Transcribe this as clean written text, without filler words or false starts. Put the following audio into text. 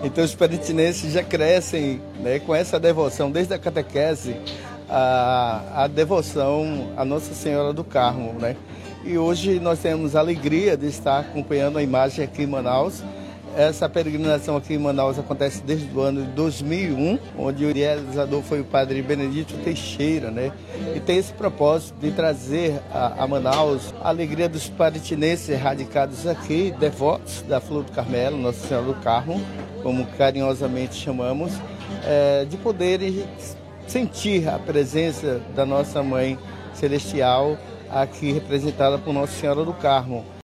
Então os paritinenses já crescem, né, com essa devoção, desde a catequese, a devoção à Nossa Senhora do Carmo, né? E hoje nós temos a alegria de estar acompanhando a imagem aqui em Manaus. Essa peregrinação aqui em Manaus acontece desde o ano de 2001, onde o realizador foi o padre Benedito Teixeira, né? E tem esse propósito de trazer a Manaus a alegria dos paritinenses radicados aqui, devotos da Flor do Carmelo, Nossa Senhora do Carmo, como carinhosamente chamamos, de poderem sentir a presença da nossa Mãe Celestial aqui representada por Nossa Senhora do Carmo.